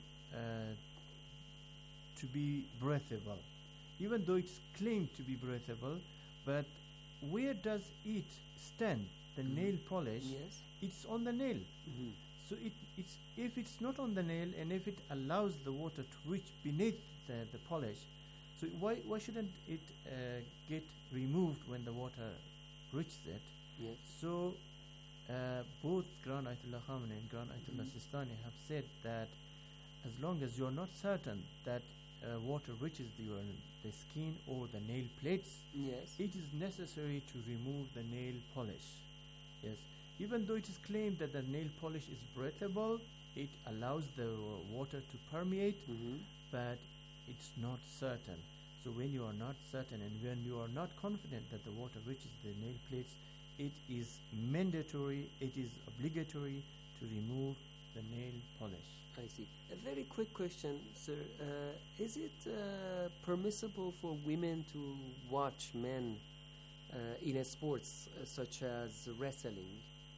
Speaker 3: to be breathable, even though it's claimed to be breathable. But where does it stand? The nail polish.
Speaker 2: Yes.
Speaker 3: It's on the nail.
Speaker 2: Mhm.
Speaker 3: So it's if it's not on the nail and if it allows the water to reach beneath the polish, so why shouldn't it get removed when the water reaches it?
Speaker 2: Yes.
Speaker 3: So both Grand Ayatollah Khamenei and Grand Ayatollah Sistani have said that as long as you're not certain that water reaches the skin or the nail plates,
Speaker 2: Yes.
Speaker 3: it is necessary to remove the nail polish. Yes, even though it is claimed that the nail polish is breathable, it allows the water to permeate, but it's not certain. So when you are not certain and when you are not confident that the water reaches the nail plates, it is mandatory, it is obligatory to remove the nail polish.
Speaker 2: I see. A very quick question, sir. Is it permissible for women to watch men in a sports such as wrestling?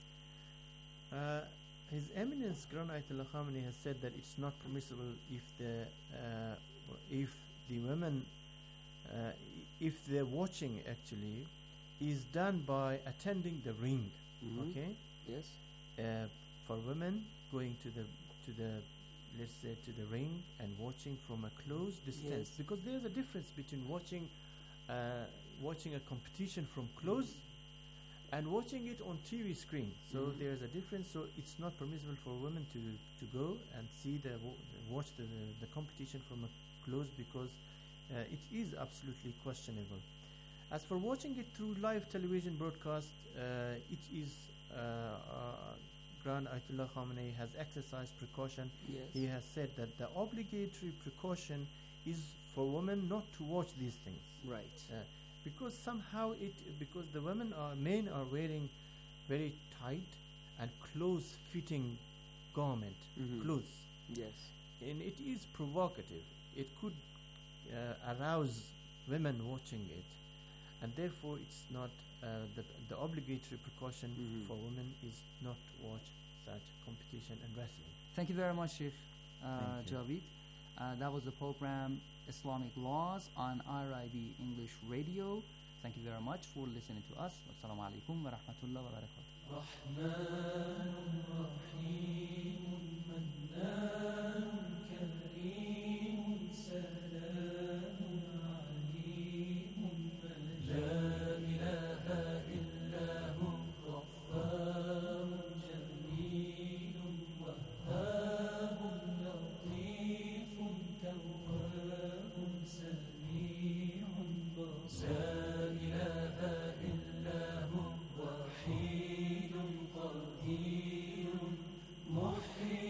Speaker 3: His Eminence Grand Ayatollah Khamenei has said that it's not permissible if the women, if the watching actually is done by attending the ring. Okay.
Speaker 2: Yes.
Speaker 3: For women going to the let's say to the ring and watching from a close distance,
Speaker 2: Yes.
Speaker 3: because there's a difference between watching a competition from close and watching it on TV screen. So there's a difference. So it's not permissible for women to go and see watch the competition from a close, because it is absolutely questionable. As for watching it through live television broadcast, it is Grand Ayatollah Khamenei has exercised precaution.
Speaker 2: Yes.
Speaker 3: He has said that the obligatory precaution is for women not to watch these things.
Speaker 2: Right.
Speaker 3: Because somehow because the men are wearing very tight and close-fitting garment, clothes.
Speaker 2: Yes.
Speaker 3: And it is provocative. It could arouse women watching it, and therefore it's not the obligatory precaution for women is not to watch such competition and wrestling.
Speaker 1: Thank you very much, Sheikh
Speaker 3: Thank you.
Speaker 1: Javid. That was the program Islamic Laws on RIB English Radio. Thank you very much for listening to us. Assalamu alaikum wa rahmatullahi wa barakatuh.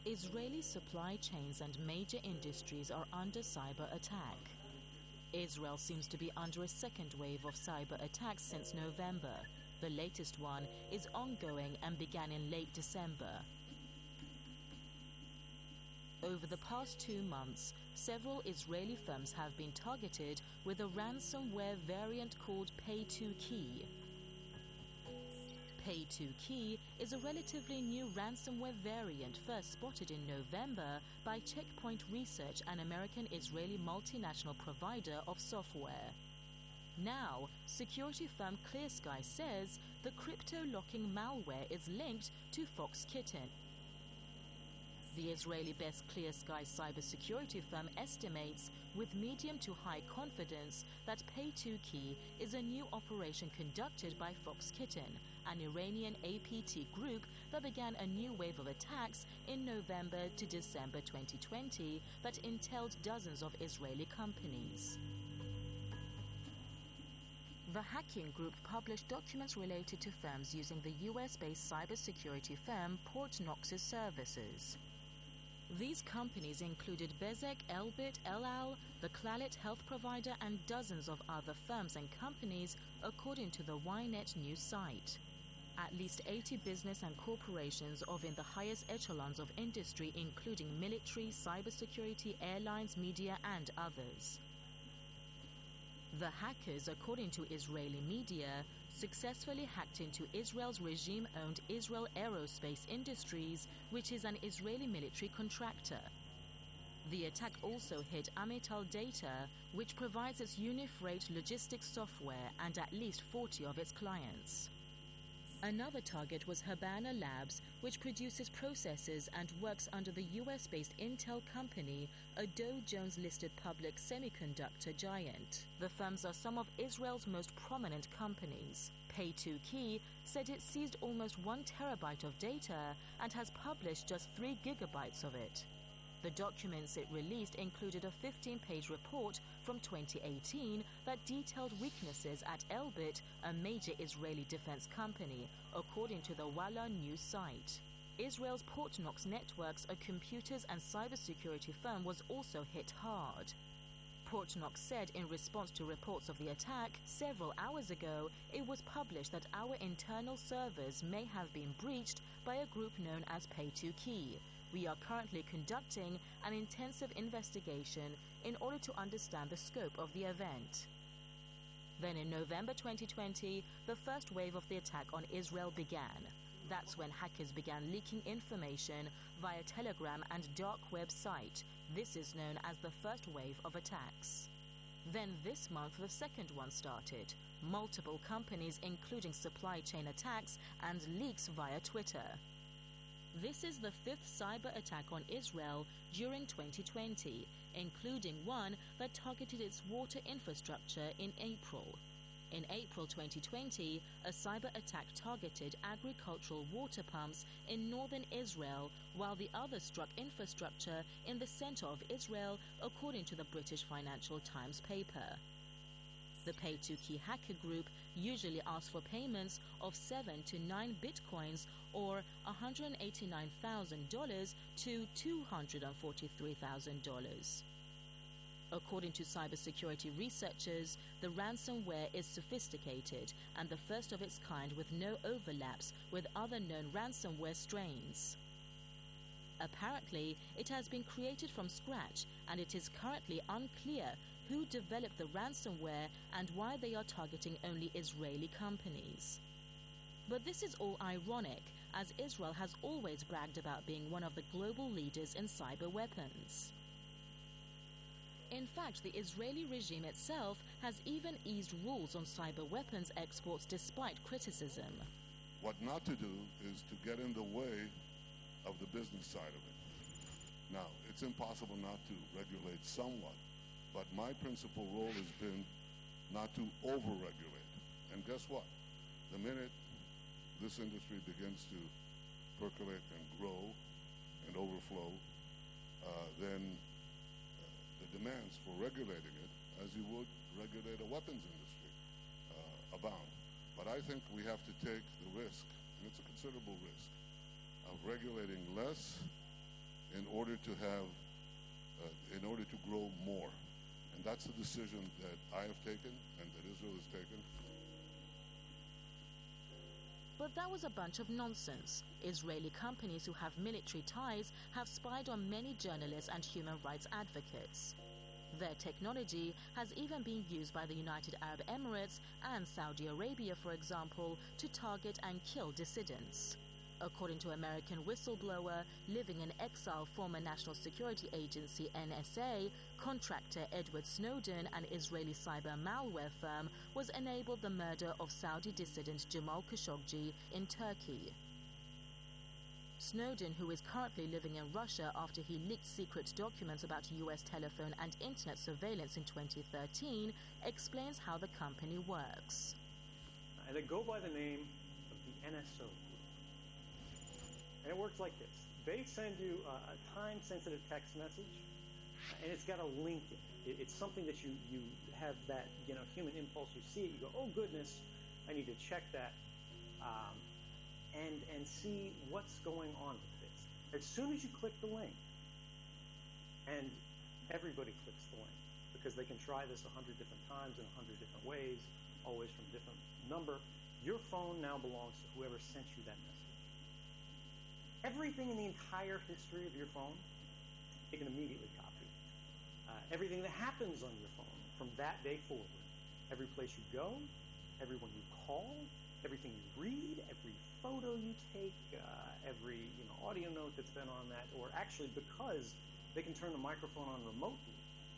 Speaker 5: Israeli supply chains and major industries are under cyber attack. Israel seems to be under a second wave of cyber attacks since November. The latest one is ongoing and began in late December. Over the past 2 months, several Israeli firms have been targeted with a ransomware variant called Pay2Key. Pay2Key is a relatively new ransomware variant first spotted in November by Checkpoint Research, an American-Israeli multinational provider of software. Now, security firm ClearSky says the crypto-locking malware is linked to Foxkitten. The Israeli-based ClearSky cybersecurity firm estimates with medium to high confidence that Pay2Key is a new operation conducted by Foxkitten, an Iranian APT group that began a new wave of attacks in November to December 2020 that entailed dozens of Israeli companies. The hacking group published documents related to firms using the US-based cybersecurity firm Portnox's services. These companies included Bezek, Elbit, El Al, the Clalit health provider, and dozens of other firms and companies, according to the Ynet news site. At least 80 business and corporations of in the highest echelons of industry, including military, cybersecurity, airlines, media, and others. The hackers, according to Israeli media, successfully hacked into Israel's regime-owned Israel Aerospace Industries, which is an Israeli military contractor. The attack also hit Amital Data, which provides its Unifreight logistics software, and at least 40 of its clients. Another target was Habana Labs, which produces processors and works under the US-based Intel company, a Dow Jones-listed public semiconductor giant. The firms are some of Israel's most prominent companies. Pay2Key said it seized almost 1 terabyte of data and has published just 3 gigabytes of it. The documents it released included a 15-page report from 2018 that detailed weaknesses at Elbit, a major Israeli defense company, according to the Walla news site. Israel's Portnox Networks, a computers and cybersecurity firm, was also hit hard. Portnox said in response to reports of the attack several hours ago, it was published that our internal servers may have been breached by a group known as Pay2Key. We are currently conducting an intensive investigation in order to understand the scope of the event. Then in November 2020, the first wave of the attack on Israel began. That's when hackers began leaking information via Telegram and dark web site. This is known as the first wave of attacks. Then this month, the second one started. Multiple companies, including supply chain attacks and leaks via Twitter. This is the 5th cyber attack on Israel during 2020, including one that targeted its water infrastructure in April. In April 2020, a cyber attack targeted agricultural water pumps in northern Israel, while the other struck infrastructure in the center of Israel, according to the British Financial Times paper. The Pay2Key hacker group usually asks for payments of 7 to 9 bitcoins or $189,000 to $243,000. According to cybersecurity researchers, the ransomware is sophisticated and the first of its kind with no overlaps with other known ransomware strains. Apparently, it has been created from scratch, and it is currently unclear who developed the ransomware and why they are targeting only Israeli companies. But this is all ironic, as Israel has always bragged about being one of the global leaders in cyber weapons. In fact, the Israeli regime itself has even eased rules on cyber weapons exports despite criticism.
Speaker 6: What not to do is to get in the way of the business side of it. Now, it's impossible not to regulate somewhat, but my principal role has been not to over-regulate. And guess what? The minute this industry begins to percolate and grow and overflow, then the demands for regulating it, as you would regulate a weapons industry, abound. But I think we have to take the risk, and it's a considerable risk, of regulating less in order to grow more. And that's the decision that I have taken and that Israel has taken.
Speaker 5: But that was a bunch of nonsense. Israeli companies who have military ties have spied on many journalists and human rights advocates. Their technology has even been used by the United Arab Emirates and Saudi Arabia, for example, to target and kill dissidents. According to American whistleblower, living in exile former National Security Agency NSA contractor Edward Snowden, an Israeli cyber malware firm, was enabled the murder of Saudi dissident Jamal Khashoggi in Turkey. Snowden, who is currently living in Russia after he leaked secret documents about US telephone and internet surveillance in 2013, explains how the company works.
Speaker 7: They go by the name of the NSO. And it works like this. They send you a time-sensitive text message, and it's got a link in it. It's something that you have that human impulse. You see it, you go, oh goodness, I need to check that, and see what's going on with this. As soon as you click the link, and everybody clicks the link, because they can try this 100 different times in 100 different ways, always from a different number, your phone now belongs to whoever sent you that message. Everything in the entire history of your phone, you can immediately copy. Everything that happens on your phone from that day forward, every place you go, everyone you call, everything you read, every photo you take, every audio note that's been on that, or actually because they can turn the microphone on remotely.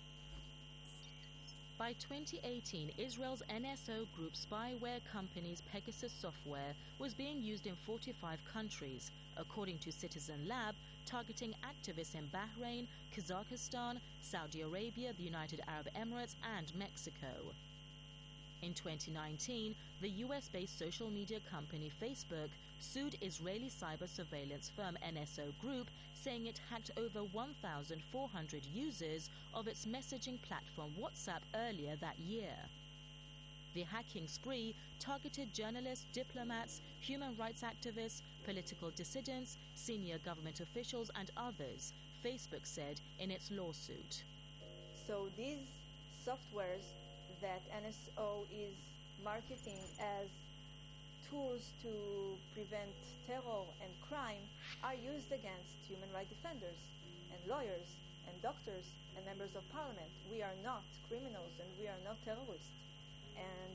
Speaker 5: By 2018, Israel's NSO group spyware company's Pegasus software was being used in 45 countries, according to Citizen Lab, targeting activists in Bahrain, Kazakhstan, Saudi Arabia, the United Arab Emirates, and Mexico. In 2019, the US-based social media company Facebook sued Israeli cyber surveillance firm NSO Group, saying it hacked over 1,400 users of its messaging platform WhatsApp earlier that year. The hacking spree targeted journalists, diplomats, human rights activists, political dissidents, senior government officials, and others, Facebook said in its lawsuit.
Speaker 8: So these softwares that NSO is marketing as tools to prevent terror and crime are used against human rights defenders and lawyers and doctors and members of parliament. We are not criminals and we are not terrorists. And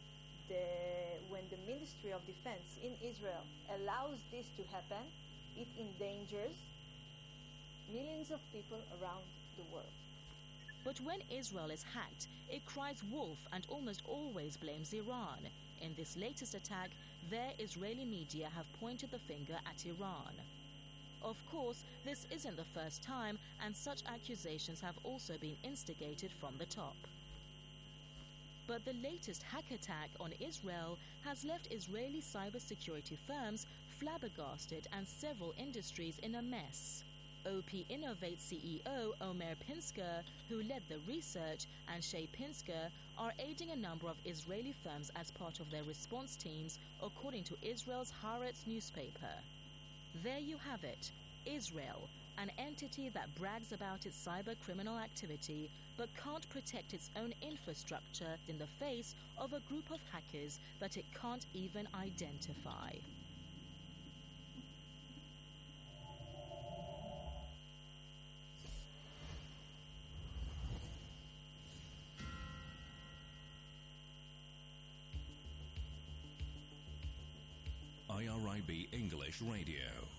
Speaker 8: when the Ministry of Defense in Israel allows this to happen, it endangers millions of people around the world.
Speaker 5: But when Israel is hacked, it cries wolf and almost always blames Iran. In this latest attack, their Israeli media have pointed the finger at Iran. Of course, this isn't the first time, and such accusations have also been instigated from the top. But the latest hack attack on Israel has left Israeli cybersecurity firms flabbergasted and several industries in a mess. OP Innovate CEO Omer Pinsker, who led the research, and Shay Pinsker are aiding a number of Israeli firms as part of their response teams, according to Israel's Haaretz newspaper. There you have it, Israel, an entity that brags about its cyber criminal activity but can't protect its own infrastructure in the face of a group of hackers that it can't even identify.
Speaker 12: IRIB English Radio.